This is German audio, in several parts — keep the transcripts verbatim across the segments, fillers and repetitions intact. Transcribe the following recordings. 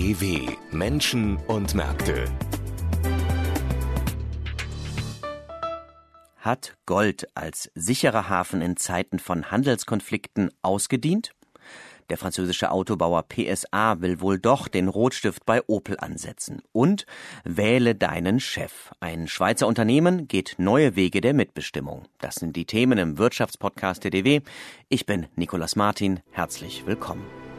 D W Menschen und Märkte. Hat Gold als sicherer Hafen in Zeiten von Handelskonflikten ausgedient? Der französische Autobauer P S A will wohl doch den Rotstift bei Opel ansetzen. Und wähle deinen Chef. Ein Schweizer Unternehmen geht neue Wege der Mitbestimmung. Das sind die Themen im Wirtschaftspodcast der D W. Ich bin Nicolas Martin. Herzlich willkommen.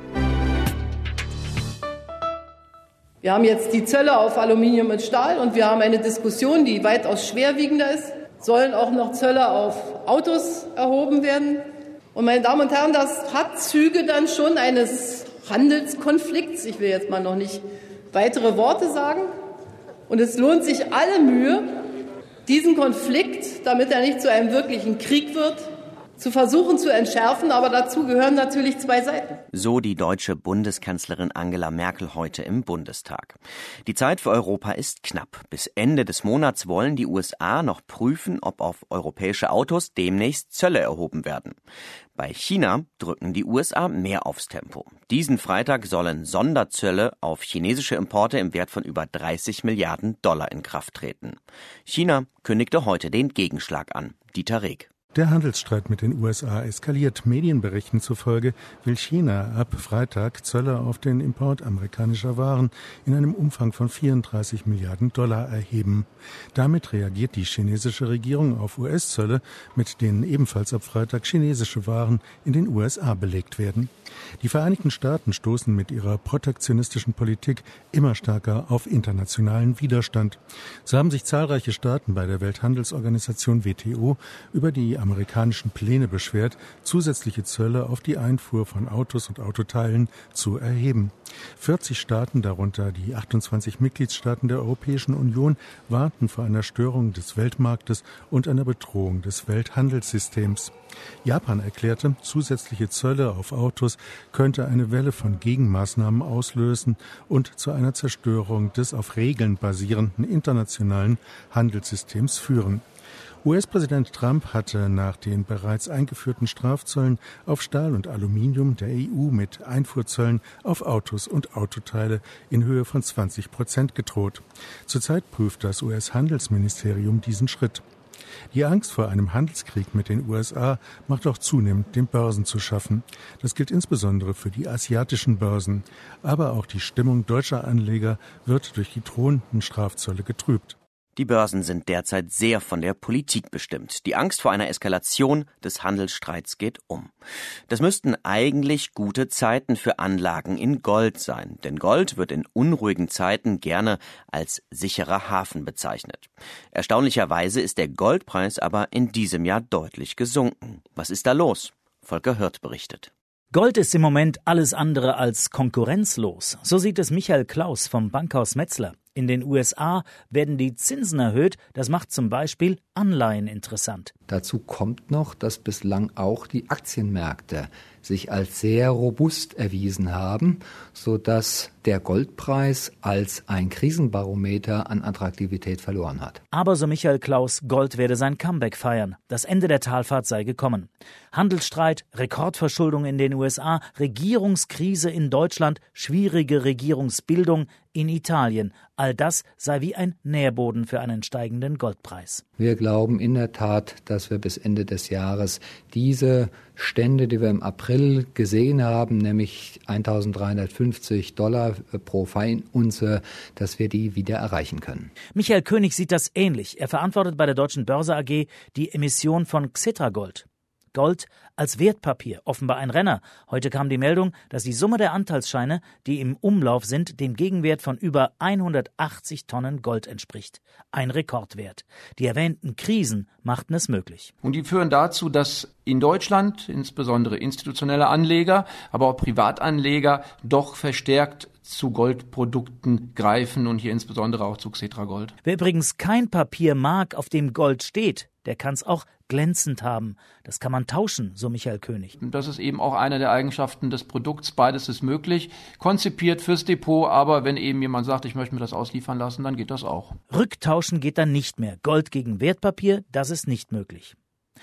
Wir haben jetzt die Zölle auf Aluminium und Stahl und wir haben eine Diskussion, die weitaus schwerwiegender ist. Sollen auch noch Zölle auf Autos erhoben werden? Und meine Damen und Herren, das hat Züge dann schon eines Handelskonflikts. Ich will jetzt mal noch nicht weitere Worte sagen. Und es lohnt sich alle Mühe, diesen Konflikt, damit er nicht zu einem wirklichen Krieg wird, zu versuchen zu entschärfen, aber dazu gehören natürlich zwei Seiten. So die deutsche Bundeskanzlerin Angela Merkel heute im Bundestag. Die Zeit für Europa ist knapp. Bis Ende des Monats wollen die U S A noch prüfen, ob auf europäische Autos demnächst Zölle erhoben werden. Bei China drücken die U S A mehr aufs Tempo. Diesen Freitag sollen Sonderzölle auf chinesische Importe im Wert von über dreißig Milliarden Dollar in Kraft treten. China kündigte heute den Gegenschlag an. Dieter Reg. Der Handelsstreit mit den U S A eskaliert. Medienberichten zufolge will China ab Freitag Zölle auf den Import amerikanischer Waren in einem Umfang von vierunddreißig Milliarden Dollar erheben. Damit reagiert die chinesische Regierung auf U S-Zölle, mit denen ebenfalls ab Freitag chinesische Waren in den U S A belegt werden. Die Vereinigten Staaten stoßen mit ihrer protektionistischen Politik immer stärker auf internationalen Widerstand. So haben sich zahlreiche Staaten bei der Welthandelsorganisation W T O über die amerikanischen Pläne beschwert, zusätzliche Zölle auf die Einfuhr von Autos und Autoteilen zu erheben. vierzig Staaten, darunter die achtundzwanzig Mitgliedstaaten der Europäischen Union, warnten vor einer Störung des Weltmarktes und einer Bedrohung des Welthandelssystems. Japan erklärte, zusätzliche Zölle auf Autos könnte eine Welle von Gegenmaßnahmen auslösen und zu einer Zerstörung des auf Regeln basierenden internationalen Handelssystems führen. U S-Präsident Trump hatte nach den bereits eingeführten Strafzöllen auf Stahl und Aluminium der E U mit Einfuhrzöllen auf Autos und Autoteile in Höhe von zwanzig Prozent gedroht. Zurzeit prüft das U S-Handelsministerium diesen Schritt. Die Angst vor einem Handelskrieg mit den U S A macht auch zunehmend den Börsen zu schaffen. Das gilt insbesondere für die asiatischen Börsen. Aber auch die Stimmung deutscher Anleger wird durch die drohenden Strafzölle getrübt. Die Börsen sind derzeit sehr von der Politik bestimmt. Die Angst vor einer Eskalation des Handelsstreits geht um. Das müssten eigentlich gute Zeiten für Anlagen in Gold sein, denn Gold wird in unruhigen Zeiten gerne als sicherer Hafen bezeichnet. Erstaunlicherweise ist der Goldpreis aber in diesem Jahr deutlich gesunken. Was ist da los? Volker Hirt berichtet. Gold ist im Moment alles andere als konkurrenzlos. So sieht es Michael Klaus vom Bankhaus Metzler. In den U S A werden die Zinsen erhöht. Das macht zum Beispiel Anleihen interessant. Dazu kommt noch, dass bislang auch die Aktienmärkte sich als sehr robust erwiesen haben, sodass der Goldpreis als ein Krisenbarometer an Attraktivität verloren hat. Aber so Michael Klaus, Gold werde sein Comeback feiern. Das Ende der Talfahrt sei gekommen. Handelsstreit, Rekordverschuldung in den U S A, Regierungskrise in Deutschland, schwierige Regierungsbildung in Italien. All das sei wie ein Nährboden für einen steigenden Goldpreis. Wir glauben in der Tat, dass wir bis Ende des Jahres diese Stände, die wir im April gesehen haben, nämlich eintausenddreihundertfünfzig Dollar pro Feinunze, dass wir die wieder erreichen können. Michael König sieht das ähnlich. Er verantwortet bei der Deutschen Börse A G die Emission von Xetra Gold. Gold als Wertpapier, offenbar ein Renner. Heute kam die Meldung, dass die Summe der Anteilsscheine, die im Umlauf sind, dem Gegenwert von über hundertachtzig Tonnen Gold entspricht. Ein Rekordwert. Die erwähnten Krisen machten es möglich. Und die führen dazu, dass in Deutschland insbesondere institutionelle Anleger, aber auch Privatanleger doch verstärkt zu Goldprodukten greifen und hier insbesondere auch zu Xetra Gold. Wer übrigens kein Papier mag, auf dem Gold steht, der kann es auch glänzend haben. Das kann man tauschen, so Michael König. Das ist eben auch eine der Eigenschaften des Produkts. Beides ist möglich. Konzipiert fürs Depot, aber wenn eben jemand sagt, ich möchte mir das ausliefern lassen, dann geht das auch. Rücktauschen geht dann nicht mehr. Gold gegen Wertpapier, das ist nicht möglich.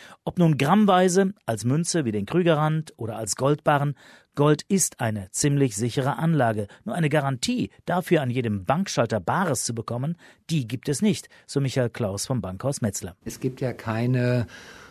Ob nun grammweise, als Münze wie den Krügerrand oder als Goldbarren, Gold ist eine ziemlich sichere Anlage. Nur eine Garantie, dafür an jedem Bankschalter Bares zu bekommen, die gibt es nicht, so Michael Klaus vom Bankhaus Metzler. Es gibt ja keine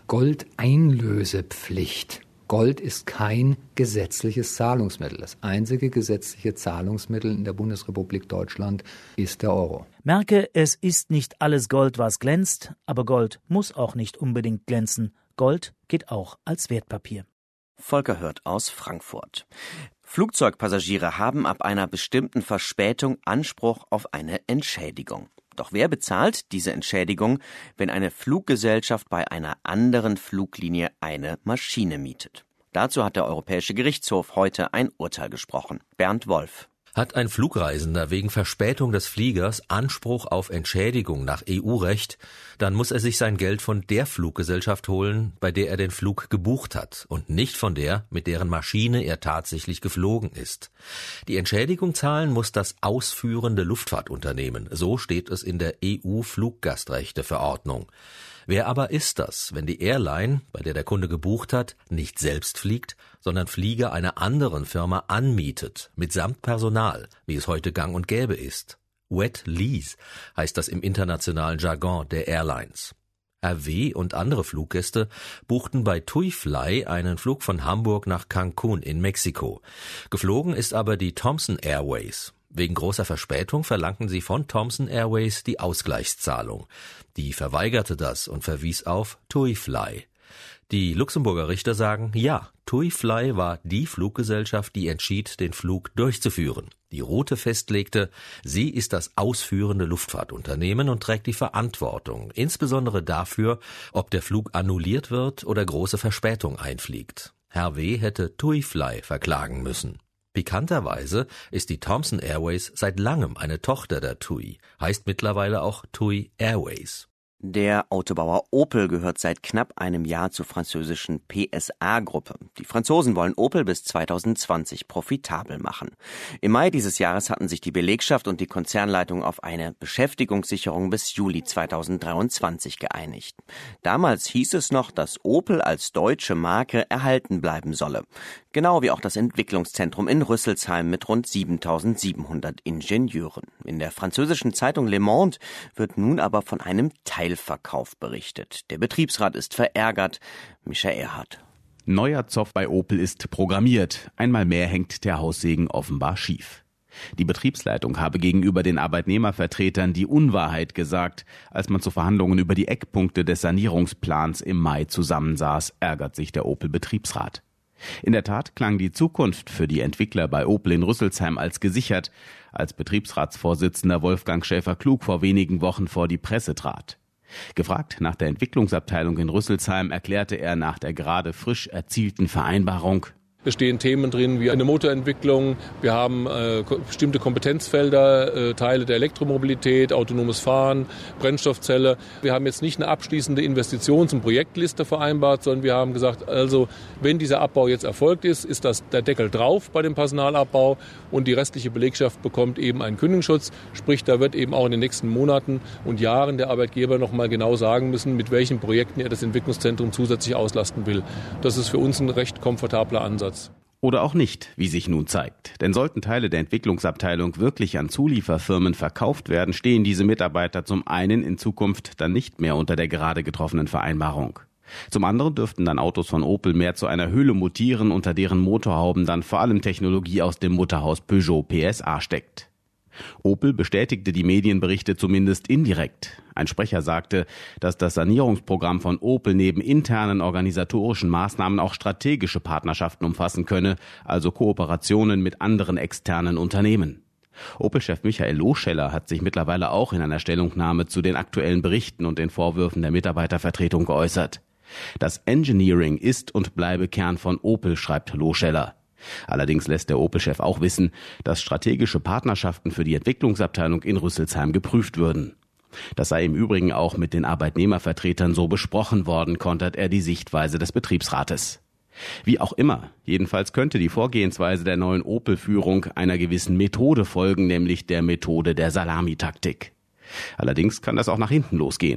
Goldeinlösepflicht. Gold ist kein gesetzliches Zahlungsmittel. Das einzige gesetzliche Zahlungsmittel in der Bundesrepublik Deutschland ist der Euro. Merke, es ist nicht alles Gold, was glänzt, aber Gold muss auch nicht unbedingt glänzen. Gold geht auch als Wertpapier. Volker Hört aus Frankfurt. Flugzeugpassagiere haben ab einer bestimmten Verspätung Anspruch auf eine Entschädigung. Doch wer bezahlt diese Entschädigung, wenn eine Fluggesellschaft bei einer anderen Fluglinie eine Maschine mietet? Dazu hat der Europäische Gerichtshof heute ein Urteil gesprochen. Bernd Wolf. Hat ein Flugreisender wegen Verspätung des Fliegers Anspruch auf Entschädigung nach E U-Recht, dann muss er sich sein Geld von der Fluggesellschaft holen, bei der er den Flug gebucht hat und nicht von der, mit deren Maschine er tatsächlich geflogen ist. Die Entschädigung zahlen muss das ausführende Luftfahrtunternehmen, so steht es in der E U-Fluggastrechteverordnung. Wer aber ist das, wenn die Airline, bei der der Kunde gebucht hat, nicht selbst fliegt, sondern Flieger einer anderen Firma anmietet, mitsamt Personal, wie es heute gang und gäbe ist? Wet Lease heißt das im internationalen Jargon der Airlines. R W und andere Fluggäste buchten bei TuiFly einen Flug von Hamburg nach Cancun in Mexiko. Geflogen ist aber die Thomson Airways. Wegen großer Verspätung verlangten sie von Thomson Airways die Ausgleichszahlung. Die verweigerte das und verwies auf TuiFly. Die Luxemburger Richter sagen, ja, TuiFly war die Fluggesellschaft, die entschied, den Flug durchzuführen. Die Route festlegte, sie ist das ausführende Luftfahrtunternehmen und trägt die Verantwortung, insbesondere dafür, ob der Flug annulliert wird oder große Verspätung einfliegt. Herr W. hätte TuiFly verklagen müssen. Pikanterweise ist die Thomson Airways seit langem eine Tochter der TUI, heißt mittlerweile auch TUI Airways. Der Autobauer Opel gehört seit knapp einem Jahr zur französischen P S A-Gruppe. Die Franzosen wollen Opel bis zweitausendzwanzig profitabel machen. Im Mai dieses Jahres hatten sich die Belegschaft und die Konzernleitung auf eine Beschäftigungssicherung bis Juli zweitausenddreiundzwanzig geeinigt. Damals hieß es noch, dass Opel als deutsche Marke erhalten bleiben solle. Genau wie auch das Entwicklungszentrum in Rüsselsheim mit rund siebentausendsiebenhundert Ingenieuren. In der französischen Zeitung Le Monde wird nun aber von einem Teilverkauf berichtet. Der Betriebsrat ist verärgert. Michael Erhardt. Neuer Zoff bei Opel ist programmiert. Einmal mehr hängt der Haussegen offenbar schief. Die Betriebsleitung habe gegenüber den Arbeitnehmervertretern die Unwahrheit gesagt. Als man zu Verhandlungen über die Eckpunkte des Sanierungsplans im Mai zusammensaß, ärgert sich der Opel-Betriebsrat. In der Tat klang die Zukunft für die Entwickler bei Opel in Rüsselsheim als gesichert, als Betriebsratsvorsitzender Wolfgang Schäfer-Klug vor wenigen Wochen vor die Presse trat. Gefragt nach der Entwicklungsabteilung in Rüsselsheim erklärte er nach der gerade frisch erzielten Vereinbarung: Es stehen Themen drin wie eine Motorentwicklung, wir haben äh, bestimmte Kompetenzfelder, äh, Teile der Elektromobilität, autonomes Fahren, Brennstoffzelle. Wir haben jetzt nicht eine abschließende Investitions- und Projektliste vereinbart, sondern wir haben gesagt, also wenn dieser Abbau jetzt erfolgt ist, ist das der Deckel drauf bei dem Personalabbau und die restliche Belegschaft bekommt eben einen Kündigungsschutz. Sprich, da wird eben auch in den nächsten Monaten und Jahren der Arbeitgeber noch mal genau sagen müssen, mit welchen Projekten er das Entwicklungszentrum zusätzlich auslasten will. Das ist für uns ein recht komfortabler Ansatz. Oder auch nicht, wie sich nun zeigt. Denn sollten Teile der Entwicklungsabteilung wirklich an Zulieferfirmen verkauft werden, stehen diese Mitarbeiter zum einen in Zukunft dann nicht mehr unter der gerade getroffenen Vereinbarung. Zum anderen dürften dann Autos von Opel mehr zu einer Hülle mutieren, unter deren Motorhauben dann vor allem Technologie aus dem Mutterhaus Peugeot P S A steckt. Opel bestätigte die Medienberichte zumindest indirekt. Ein Sprecher sagte, dass das Sanierungsprogramm von Opel neben internen organisatorischen Maßnahmen auch strategische Partnerschaften umfassen könne, also Kooperationen mit anderen externen Unternehmen. Opel-Chef Michael Loscheller hat sich mittlerweile auch in einer Stellungnahme zu den aktuellen Berichten und den Vorwürfen der Mitarbeitervertretung geäußert. Das Engineering ist und bleibe Kern von Opel, schreibt Loscheller. Allerdings lässt der Opel-Chef auch wissen, dass strategische Partnerschaften für die Entwicklungsabteilung in Rüsselsheim geprüft würden. Das sei im Übrigen auch mit den Arbeitnehmervertretern so besprochen worden, kontert er die Sichtweise des Betriebsrates. Wie auch immer, jedenfalls könnte die Vorgehensweise der neuen Opel-Führung einer gewissen Methode folgen, nämlich der Methode der Salamitaktik. Allerdings kann das auch nach hinten losgehen.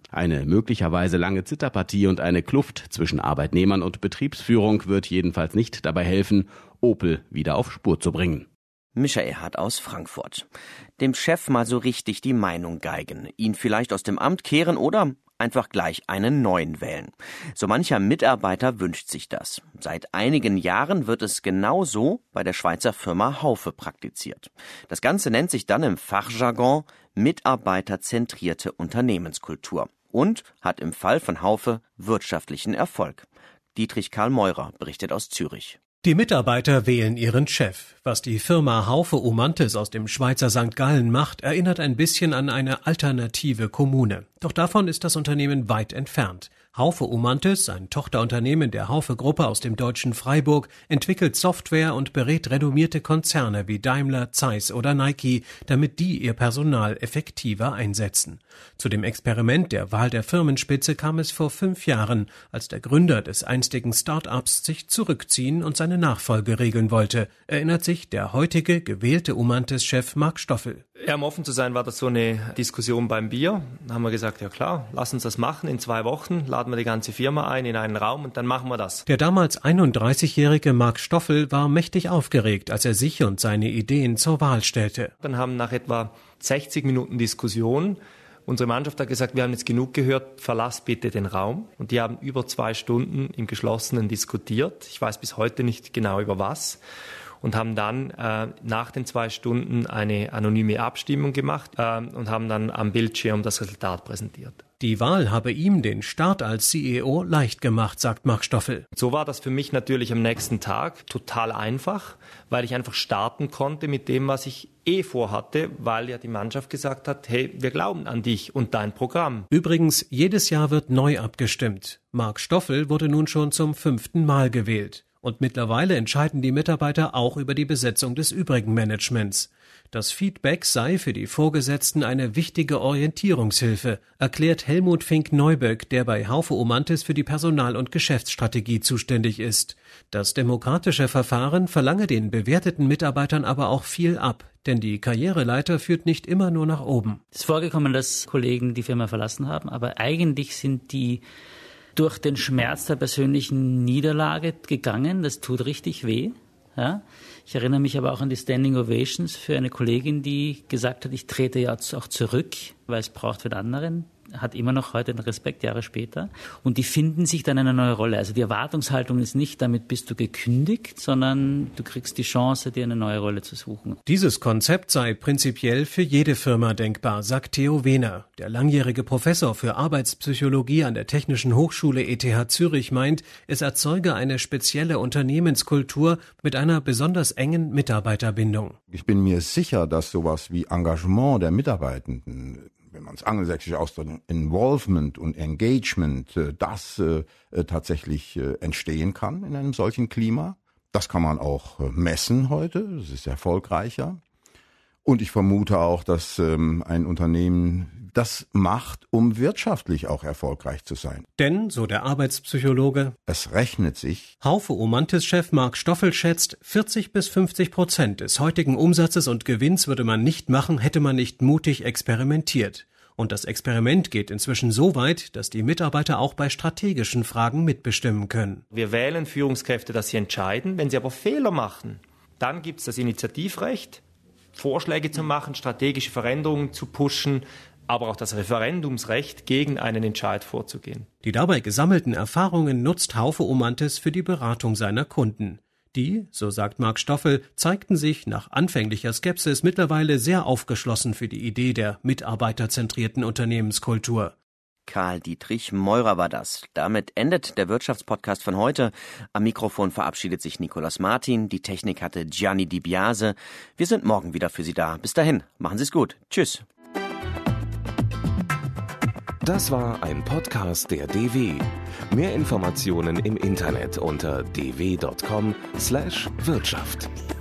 Eine möglicherweise lange Zitterpartie und eine Kluft zwischen Arbeitnehmern und Betriebsführung wird jedenfalls nicht dabei helfen, Opel wieder auf Spur zu bringen. Michael Hart aus Frankfurt. Dem Chef mal so richtig die Meinung geigen, ihn vielleicht aus dem Amt kehren oder einfach gleich einen neuen wählen. So mancher Mitarbeiter wünscht sich das. Seit einigen Jahren wird es genau so bei der Schweizer Firma Haufe praktiziert. Das Ganze nennt sich dann im Fachjargon mitarbeiterzentrierte Unternehmenskultur und hat im Fall von Haufe wirtschaftlichen Erfolg. Dietrich Karl Meurer berichtet aus Zürich. Die Mitarbeiter wählen ihren Chef. Was die Firma Haufe Umantis aus dem Schweizer Sankt Gallen macht, erinnert ein bisschen an eine alternative Kommune. Doch davon ist das Unternehmen weit entfernt. Haufe Umantis, ein Tochterunternehmen der Haufe-Gruppe aus dem deutschen Freiburg, entwickelt Software und berät renommierte Konzerne wie Daimler, Zeiss oder Nike, damit die ihr Personal effektiver einsetzen. Zu dem Experiment der Wahl der Firmenspitze kam es vor fünf Jahren, als der Gründer des einstigen Start-ups sich zurückziehen und seine Nachfolge regeln wollte, erinnert sich der heutige gewählte Umantis-Chef Marc Stoffel. Ja, um offen zu sein, war das so eine Diskussion beim Bier. Da haben wir gesagt, ja klar, lass uns das machen. In zwei Wochen laden wir die ganze Firma ein in einen Raum und dann machen wir das. Der damals einunddreißigjährige Marc Stoffel war mächtig aufgeregt, als er sich und seine Ideen zur Wahl stellte. Dann haben nach etwa sechzig Minuten Diskussion unsere Mannschaft hat gesagt, wir haben jetzt genug gehört, verlass bitte den Raum. Und die haben über zwei Stunden im Geschlossenen diskutiert. Ich weiß bis heute nicht genau über was. Und haben dann äh, nach den zwei Stunden eine anonyme Abstimmung gemacht äh, und haben dann am Bildschirm das Resultat präsentiert. Die Wahl habe ihm den Start als C E O leicht gemacht, sagt Marc Stoffel. So war das für mich natürlich am nächsten Tag total einfach, weil ich einfach starten konnte mit dem, was ich eh vorhatte, weil ja die Mannschaft gesagt hat, hey, wir glauben an dich und dein Programm. Übrigens, jedes Jahr wird neu abgestimmt. Marc Stoffel wurde nun schon zum fünften Mal gewählt. Und mittlerweile entscheiden die Mitarbeiter auch über die Besetzung des übrigen Managements. Das Feedback sei für die Vorgesetzten eine wichtige Orientierungshilfe, erklärt Helmut Fink-Neuböck, der bei Haufe Umantis für die Personal- und Geschäftsstrategie zuständig ist. Das demokratische Verfahren verlange den bewerteten Mitarbeitern aber auch viel ab, denn die Karriereleiter führt nicht immer nur nach oben. Es ist vorgekommen, dass Kollegen die Firma verlassen haben, aber eigentlich sind die durch den Schmerz der persönlichen Niederlage gegangen. Das tut richtig weh. Ja. Ich erinnere mich aber auch an die Standing Ovations für eine Kollegin, die gesagt hat, ich trete jetzt auch zurück, weil es braucht für den anderen. Hat immer noch heute den Respekt, Jahre später. Und die finden sich dann eine neue Rolle. Also die Erwartungshaltung ist nicht, damit bist du gekündigt, sondern du kriegst die Chance, dir eine neue Rolle zu suchen. Dieses Konzept sei prinzipiell für jede Firma denkbar, sagt Theo Wehner. Der langjährige Professor für Arbeitspsychologie an der Technischen Hochschule E T H Zürich meint, es erzeuge eine spezielle Unternehmenskultur mit einer besonders engen Mitarbeiterbindung. Ich bin mir sicher, dass sowas wie Engagement der Mitarbeitenden, wenn man es angelsächsisch ausdrückt, Involvement und Engagement, das äh, tatsächlich äh, entstehen kann in einem solchen Klima. Das kann man auch äh, messen heute, das ist erfolgreicher. Und ich vermute auch, dass ähm, ein Unternehmen das macht, um wirtschaftlich auch erfolgreich zu sein. Denn, so der Arbeitspsychologe, es rechnet sich. Haufe Umantis-Chef Marc Stoffel schätzt, vierzig bis fünfzig Prozent des heutigen Umsatzes und Gewinns würde man nicht machen, hätte man nicht mutig experimentiert. Und das Experiment geht inzwischen so weit, dass die Mitarbeiter auch bei strategischen Fragen mitbestimmen können. Wir wählen Führungskräfte, dass sie entscheiden. Wenn sie aber Fehler machen, dann gibt es das Initiativrecht, Vorschläge zu machen, strategische Veränderungen zu pushen, aber auch das Referendumsrecht, gegen einen Entscheid vorzugehen. Die dabei gesammelten Erfahrungen nutzt Haufe Umantis für die Beratung seiner Kunden. Die, so sagt Marc Stoffel, zeigten sich nach anfänglicher Skepsis mittlerweile sehr aufgeschlossen für die Idee der mitarbeiterzentrierten Unternehmenskultur. Karl-Dietrich Meurer war das. Damit endet der Wirtschaftspodcast von heute. Am Mikrofon verabschiedet sich Nicolas Martin. Die Technik hatte Gianni Di Biase. Wir sind morgen wieder für Sie da. Bis dahin, machen Sie es gut. Tschüss. Das war ein Podcast der D W. Mehr Informationen im Internet unter d w punkt com slash Wirtschaft.